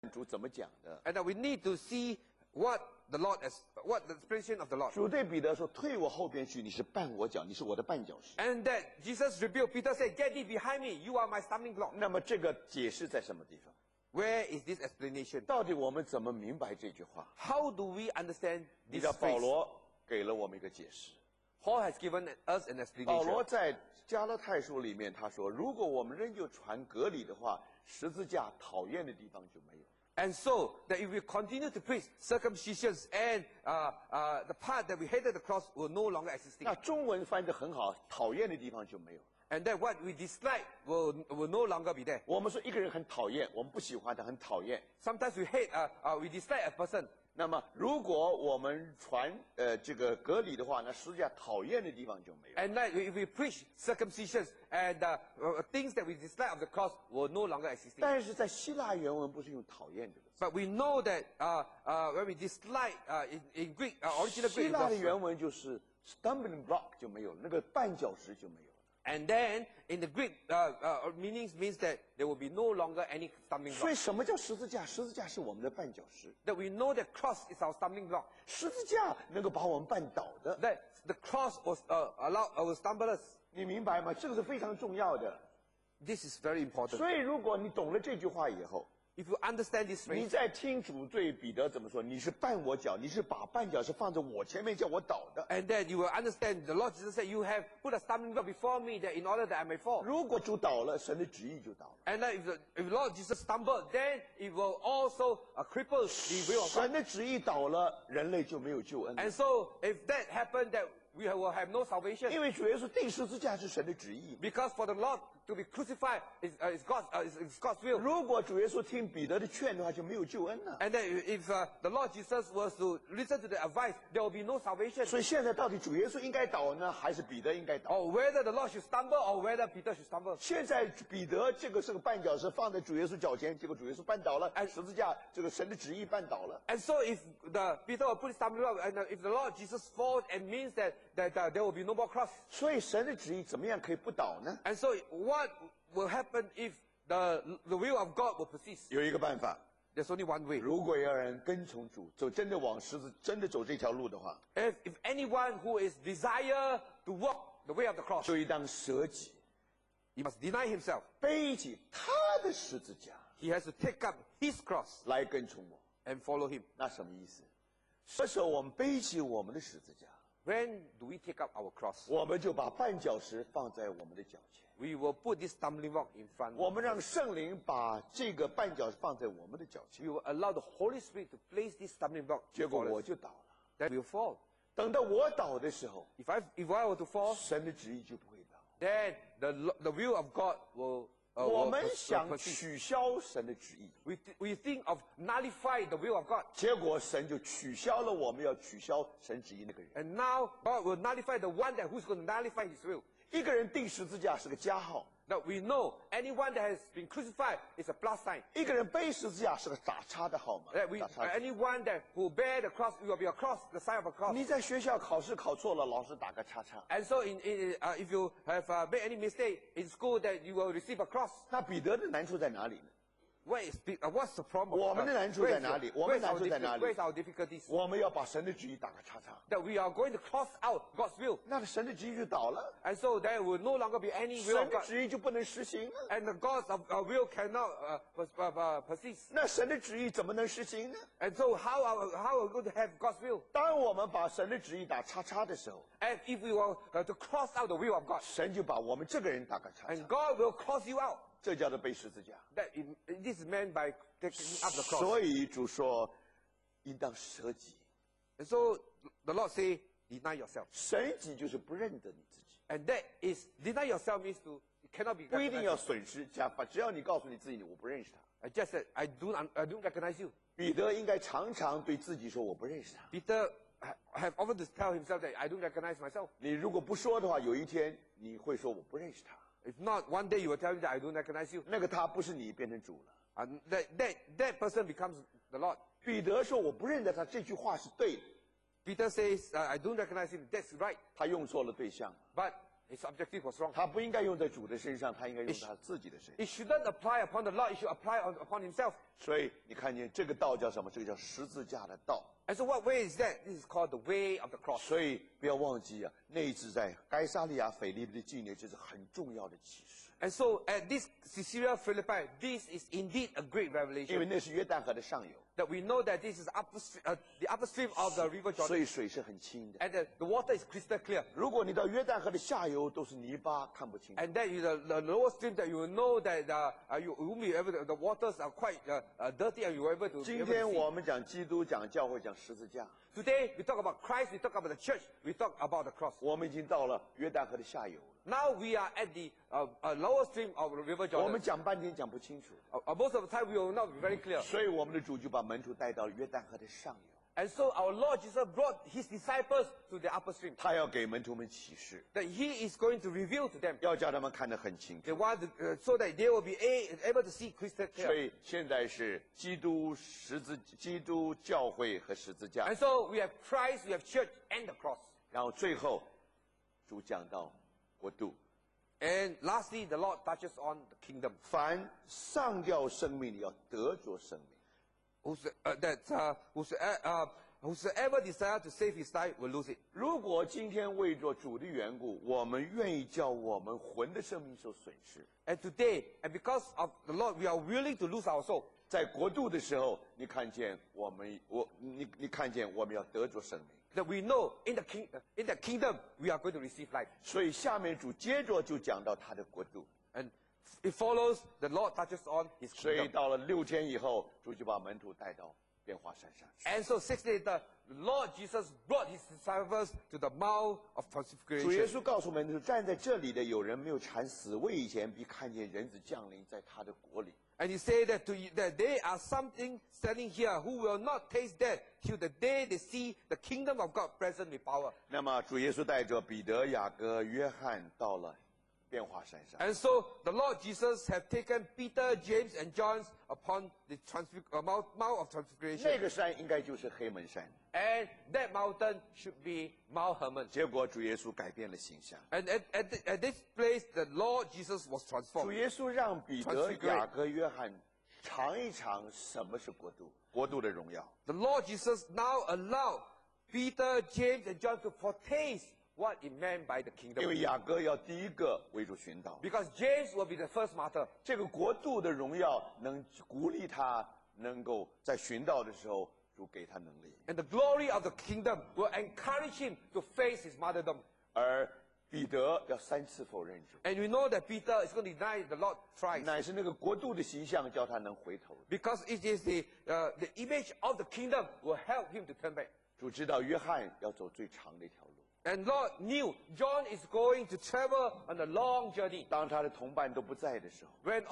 主怎么讲的。 And we need to see what the explanation of the Lord. 主对彼得说：“退我后边去，你是绊我脚，你是我的绊脚石。” And that Jesus rebuked Peter, said, "Get thee behind me, you are my stumbling block." 那么这个解释在什么地方？ Where is this explanation? 到底我们怎么明白这句话？ How do we understand 你 this 知道保 phrase? 罗给了我们一个解释。 Paul has given us an 保罗 explanation. 在加拉太书里面他说：“如果我们仍旧传隔离的话，十字架讨厌的地方就没有。” And so, that if we continue to preach circumcisions and the part that we hated the cross will no longer exist. 那中文翻得很好，讨厌的地方就没有。 And that what we dislike will no longer be there. 我们说一个人很讨厌，我们不喜欢他，很讨厌。 Sometimes we hate, we dislike a person. 那么，如果我们传这个隔离的话，那实际上讨厌的地方就没有。 And like if we preach circumcisions and things that we dislike of the cross will no longer exist. 但是在希腊原文不是用讨厌这个字， But we know that when we dislike in Greek, original 希 Greek, 腊的 it was, 原文就是 stumbling block 就没有了，那个绊脚石就没有了。 and then in the Greek meanings means that there will be no longer any stumbling 所以 block. 什么叫十字架？十字架是我们的绊脚石， That we know that cross is our stumbling block. 十字架能够把我们绊倒的， That the cross was will stumble us. 你明白吗？这个是非常重要的。 This is very important. 所以如果你懂了这句话以后， If you understand this 你 phrase, 在听主对彼得怎么说？你是绊我脚，你是把绊脚石放在我前面叫我倒的。 and then you will understand the Lord Jesus said, "You have put a stumbling block before me, that in order that I may fall." 如果主倒了，神的旨意就倒了。 And then if Lord Jesus stumbled, then it will also cripple the will of God. 神的旨意倒了，人类就没有救恩了。 And so, if that happened, that we will have no salvation. 因为主耶稣钉十字架是神的旨意。 Because for the Lord to be crucified is God's will. 如果主耶稣听彼得的劝的话，就没有救恩了。 And then if the Lord Jesus was to listen to the advice, there will be no salvation. 所以现在到底主耶稣应该倒呢，还是彼得应该倒？ Or whether the Lord should stumble or whether Peter should stumble. 现在彼得这个是个绊脚石，放在主耶稣脚前，结果主耶稣绊倒了，十字架这个神的旨意绊倒了。 And so if Peter will put his stumbling block, and if the Lord Jesus falls, it means that there will be no more cross. 所以神的旨意怎么样可以不倒呢？ And so what will happen if the will of God will persist? 有一个办法， There's only one way. 如果要人跟从主，真的往真的走这条路的话， If anyone who is desire to walk the way of the cross, 就应当舍己， he must deny himself. 背起他的十字架 He has to take up his cross 来跟从我。 and follow him. 那什么意思？这时候我们背起我们的十字架， When do we take up our cross? 我们就把绊脚石放在我们的脚前， We will put this stumbling block in front. 我们让圣灵把这个绊脚石放在我们的脚前， We will allow the Holy Spirit to place this stumbling block 结果 before 我 us. 就倒了。 Then we'll fall. 等到我倒的时候， If I were to fall, 神的旨意就不会倒。 then the will of God will 我 will 们 will 想 persist. 取消神的旨意， We think of nullify the will of God. 结果神就取消了我们要取消神旨意那个人。 And now God will nullify the one who's going to nullify his will. 一个人钉十字架是个加号， That we know anyone that has been crucified is a plus sign. 一个人背十字架是个打叉的号码。 That 打叉字 anyone that who bear the cross will be a cross, the sign of a cross. 你在学校考试考错了，老师打个叉叉。 And so if you have made any mistake in school, that you will receive a cross. 那彼得的难处在哪里呢？ What's the problem? 我们的难处在哪里？我们难处在哪里？ Where's our difficulties? 我们要把神的旨意打个叉叉， That we are going to cross out God's will. 那神的旨意就倒了， And so there will no longer be any will 神 of 的 God. 旨意就不能实行了。 And the God's will cannot persist. 那神的旨意怎么能实行呢？ And so how are we going to have God's will? 当我们把神的旨意打叉叉的时候， And if we were to cross out the will of God, 神就把我们这个人打个叉 and 叉， God will cross you out. 这叫做背十字架。 This is meant by taking up the cross. 所以主说，应当舍己。 And so the Lord say, deny yourself. 舍己就是不认得你自己， And that is, deny yourself means to, it cannot be 不一定要 recognized. 损失加法，只要你告诉你自己我不认识他。 I just said, I don't recognize you. 彼得应该常常对自己说我不认识他。 Peter have often to tell himself that I don't recognize myself. 你如果不说的话，有一天你会说我不认识他。 If not, one day you will tell me that I don't recognize you. 那个他不是你变成主了。 And that person becomes the Lord. 彼得说我不认得他，这句话是对的， Peter says, I don't recognize him. That's right. 他用错了对象， But his objective was wrong. 他不应该用在主的身上，他应该用在他自己的身上。 It shouldn't apply upon the Lord. It should apply upon himself. 所以你看见这个道叫什么？这个叫十字架的道。 And so what way is that? This is called the way of the cross. 所以不要忘记啊，那一次在该撒利亚腓利比的纪念，这是很重要的启示， And so at this Caesarea Philippi, this is indeed a great 因为 revelation. 那是约旦河的上游， That we know that this is the upper stream of the river 所 Jordan. 以水是很清的。 And the water is crystal clear. 如果你到约旦河的下游都是泥巴，看不清楚。 And then the lower stream that you will know that you won't be able to, the waters are quite dirty and you will be able to, 今 able 天 to see. 我们讲基督，讲教会，讲十字架， Today we talk about Christ, we talk about the church, we talk about the cross. 我们已经到了约旦河的下游了。 Now we are at the lower stream of the river 我们 Jordan. 讲半天讲不清楚， Most of the time we will not be very clear. 所以我们的主就把门徒带到了约旦河的上游， And so our Lord Jesus brought his disciples to the upper stream. 他要给门徒们启示， That he is going to reveal to them. 要叫他们看得很清楚。 They want to, so that they will be able to see crystal 所 clear. 以现在是基督教会和十字架， And so we have Christ, we have church, and the cross. 然后最后主讲到国度， And lastly, the Lord touches on the kingdom. 凡上吊生命的要得着生命。 Whosoever desire to save his life will lose it. 如果今天为着主的缘故，我们愿意叫我们魂的生命受损失， And today, and because of the Lord, we are willing to lose our soul. 在国度的时候，你看见你看见我们要得着生命。 That we know in the kingdom we are going to receive life. 所以下面主接着就讲到他的国度。 And it follows the Lord touches on his 所以 kingdom. 到了6天以后，主就把门徒带到变化山上去。 And so 6 days later, the Lord Jesus brought his disciples to the Mount of 主耶 Transfiguration. 稣告诉门徒，站在这里的有人没有尝死味以前，必看见人子降临在他的国里。 And he said that that there are something standing here who will not taste death till the day they see the kingdom of God present with power. 那么主耶稣带着彼得、雅各、约翰到了变化山上。 And so the Lord Jesus have taken Peter, James, and John upon the Mount of 那 Transfiguration. 个山应该就是黑门山。 And that mountain should be Mount Hermon. 结果主耶稣改变了形象。 And at this place, the Lord Jesus was 主 transformed. 耶稣让彼得、雅各、约翰尝一尝什么是国度，国度的荣耀。 The Lord Jesus now allowed Peter, James, and John to foretaste what it meant by the 因 kingdom. 为雅各要第一个为主寻道， Because James will be the first martyr. 这个国度的荣耀能鼓励他，能够在寻道的时候，主给他能力。 And the glory of the kingdom will encourage him to face his martyrdom. 而彼得要3次否认主， And we know that Peter is going to deny the Lord thrice. 乃是那个国度的形象叫他能回头。 Because it is the image of the kingdom will help him to turn back. 主知道约翰要走最长的一条路， And Lord knew John is going to travel on a long journey. 当他的同伴都不在的时候， When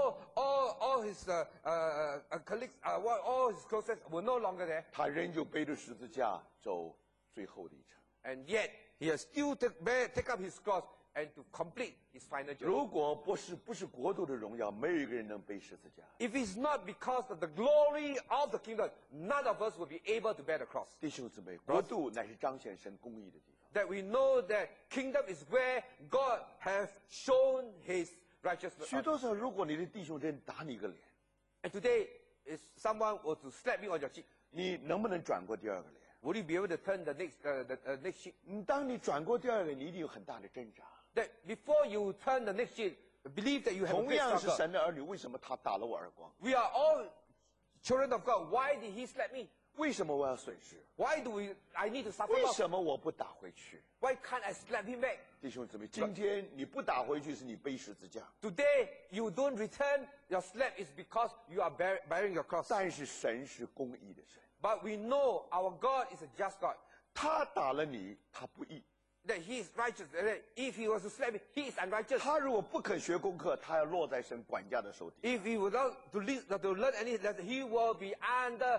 all his colleagues, all his closest were no longer there. 他仍旧背着十字架走最后的一程。 And yet, he has still take up his cross and to complete his final journey. 如果不是国度的荣耀，没有一个人能背十字架。 If it's not because of the glory of the kingdom, none of us will be able to bear the cross. 弟兄姊妹，国度乃是彰显神公义的地方。 That we know that kingdom is where God has shown his righteousness. 许多时候，如果你的弟兄真打你一个脸， And today, if someone were to slap you on your cheek, 你能不能转过第二个脸？ would you be able to turn the next cheek? 当你转过第二个脸，你一定有很大的挣扎。 That before you turn the next cheek, believe that you have a 同 great 样是 struggle. 神的儿女，为什么他打了我耳光？ We are all children of God. Why did he slap me? 为什么我要损失？ Why do I need to suffer 为 loss? 什么我不打回去？ Why can't I slap him back? 弟兄姊妹，今天你不打回去，是你背十字架； Today, you don't return your slap is because you are bearing your cross. 但是神是公义的神， But we know our God is a just God. 他打了你，他不义； That he is righteous. That if he was to slap me, he is unrighteous. 他如果不肯学功课，他要落在神管家的手底。 If he would not to learn any lesson, he will be under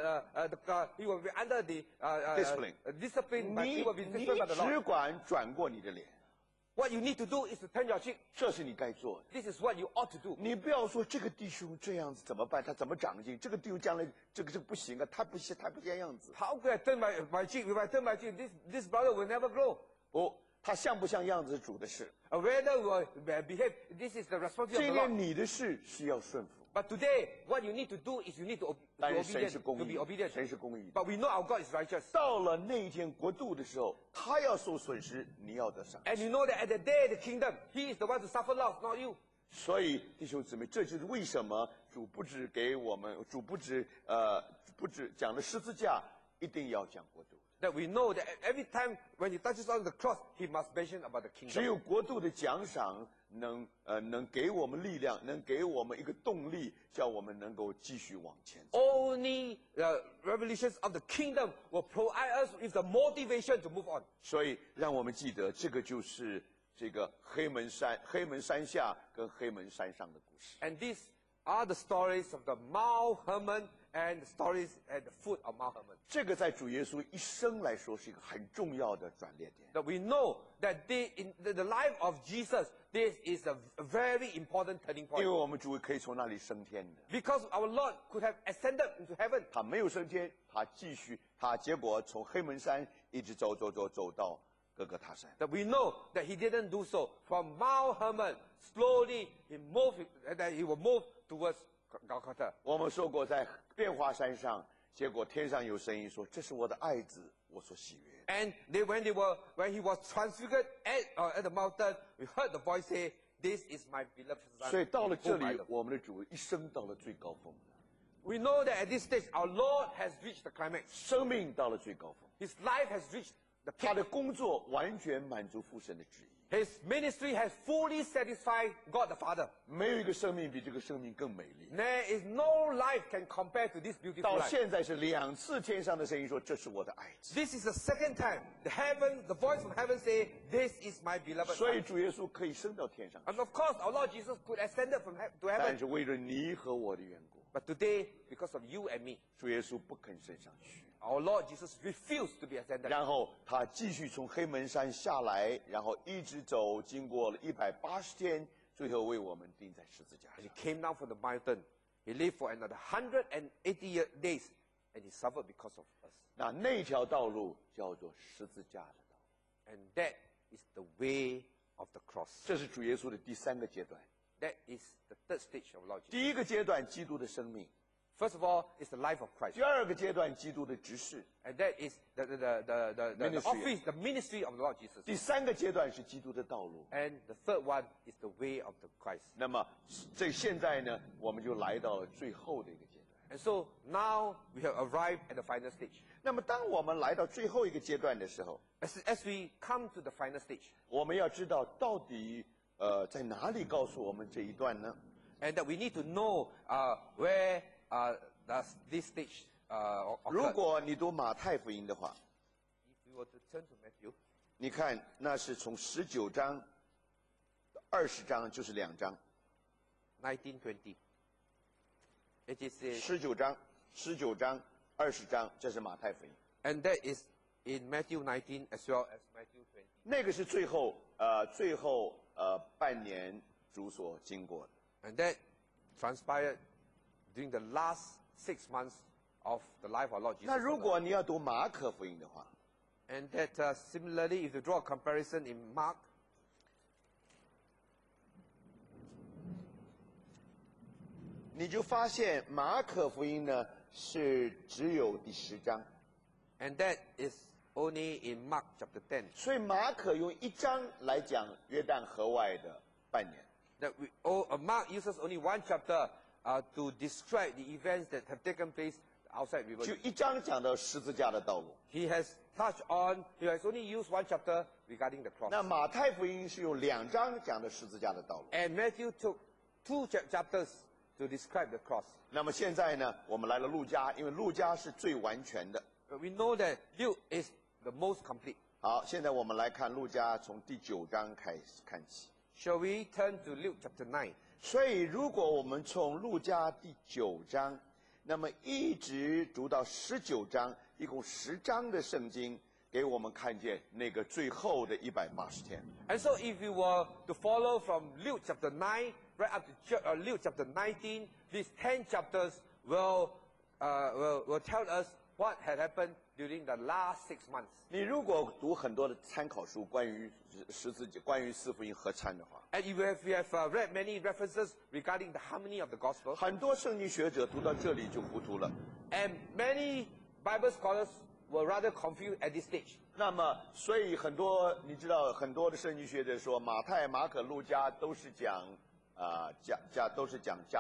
the Discipline. discipline. But he 你 will be 你 disciplined by the 只 Lord. 管转过你的脸， What you need to do is to turn your cheek. 这是你该做的。 This is what you ought to do. 你不要说这个弟兄这样子怎么办？他怎么长进？这个弟兄将来这个不行啊，他不像样子。 How could I turn my cheek? If I turn my cheek, this brother will never grow. 不，他像不像样子是主的事。 Whether we will behave, this is the responsibility 这 of 个 the Lord. 你的事是要顺服。 But today, what you need to do is you need to 但 be 是神是 obedient, 公 to be 义的， obedient. 神是公义的。 But we know our God is righteous. 到了那一天国度的时候，他要受损失，你要得赏。 And you know that at the day of the kingdom, He is the one to suffer loss, not you. 所以弟兄姊妹，这就是为什么主不只给我们，主不只讲了十字架，一定要讲国度。 That we know that every time when He touches on the cross, He must mention about the 只 kingdom. 有国度的奖赏能给我们力量，能给我们一个动力，叫我们能够继续往前走。 Only the revelations of the kingdom will provide us with the motivation to move on. 所以让我们记得，这个就是这个黑门山下跟黑门山上的故事。 And these are the stories of the Mount Hermon and the stories at the foot of Mount Hermon. 这个在主耶稣一生来说是一个很重要的转捩点。 That we know that in the life of Jesus, this is a very important turning 因为 point. 我们主可以从那里升天的， Because our Lord could have ascended into heaven. 他没有升天，他结果从黑门山一直走到各个他山。 That we know that He didn't do so. From Mount Hermon, slowly He will move towards Golgotha. 我们说过，在变化山上，结果天上有声音说：“这是我的爱子，我所喜悦。” And when He was transfigured at the mountain, we heard the voice say, "This is my beloved son." 所以到了 in 这 whom I 里 love." 我们的主一生到了最高峰， We know that at this stage, our Lord has reached the climax. 生命到了最高峰， His life has reached the 他 peak. 的工作完全满足父神的旨意。 His ministry has fully satisfied God the Father. 没有一个生命比这个生命更美丽。 There is no life can compare to this beautiful 到 life. 现在是2次天上的声音说：“这是我的爱子。 This is the second time the voice from heaven say, "This is my beloved." ” 所以 Son. 主耶稣可以升到天上去， And of course, our Lord Jesus could ascend to 但 heaven. 是为了你和我的缘故， But today, because of you and me, 主耶稣不肯升上去。 our Lord Jesus refused to be ascended. 然后他继续从黑门山下来，然后一直走，经过了180天，最后为我们钉在十字架 And 上 He。came down from the mountain. He lived for another 180 days, and He suffered because of us. 那条道路叫做十字架的道路， And that is the way of the cross. 这是主耶稣的第3个阶段。 That is the third stage of Lord Jesus. 第一个阶段，基督的生命； First of all, is the life of Christ. 第2个阶段，基督的执事； And that is the Ministry. office, the ministry of the Lord Jesus. 第3个阶段是基督的道路。 And the third one is the way of the Christ. 那么现在呢，我们就来到了最后的一个阶段。 And so now we have arrived at the final stage. 那么当我们来到最后一个阶段的时候， As we come to the final stage, 我们要知道到底在哪里告诉我们这一段呢？ and that we need to know where does this stage 如 occur. 果你读马太福音的话， If we were to turn to Matthew, 你看那是从19章、20章，就是2章。 19:20. It is 19章、20章，这是马太福音。 and that is in Matthew 19 as well as Matthew 20. 那个是最后半年主所经过的。 And that transpired during the last 6 months of the life of Lord Jesus. 那如果你要读马可福音的话， And that similarly, if you draw a comparison in Mark, 你就发现马可福音呢是只有第10章， and that is only in Mark chapter 10. 所以马可用1章来讲约旦河外的半年。 That Mark uses only one chapter to describe the events that have taken place outside river. 就1章讲到十字架的道路。 He has only used one chapter regarding the cross. 那马太福音是用2章讲的十字架的道路。 And Matthew took 2 chapters to describe the cross. 那么现在呢，我们来了路加，因为路加是最完全的。 But we know that Luke is the most complete. 好，现在我们来看路加从第9章开始看起。 Shall we turn to Luke chapter 9? 所以，如果我们从路加第9章，那么一直读到19章，一共10章的圣经，给我们看见那个最后的180天。 And so if you were to follow from Luke chapter 9 right up to Luke chapter 19, these 10 chapters will will tell us what had happened during the last 6 months. 你如果读很多的参考书，关于十字架、关于四福音合参的话， And if you have read many references regarding the harmony of the gospel, 很多圣经学者读到这里就糊涂了。 and many Bible scholars were rather confused at this stage. 那么，所以很多你知道，很多的圣经学者说，马太、马可、路加都是讲都是讲加